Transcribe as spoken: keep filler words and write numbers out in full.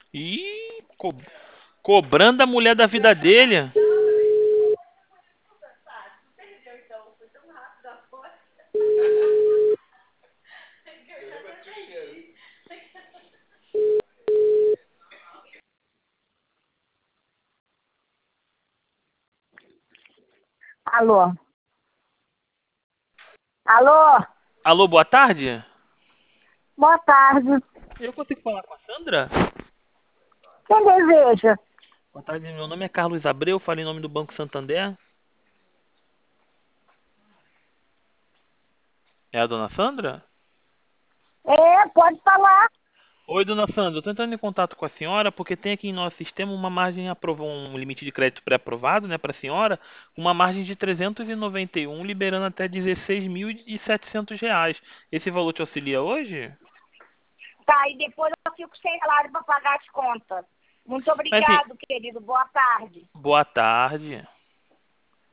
Ih, co- cobrando a mulher da vida dele. Alô? Alô? Alô, boa tarde. Boa tarde. Eu consigo falar com a Sandra? Quem deseja? Boa tarde, meu nome é Carlos Abreu, falei em nome do Banco Santander. É a dona Sandra? É, pode falar. Oi, dona Sandra, eu tô entrando em contato com a senhora porque tem aqui em nosso sistema uma margem aprovou um limite de crédito pré-aprovado, né, para a senhora, uma margem de trezentos e noventa e um, liberando até dezesseis mil e setecentos reais. Esse valor te auxilia hoje? Tá, e depois eu fico sem salário para pagar as contas. Muito Mas assim, obrigado, querido. Boa tarde. boa tarde.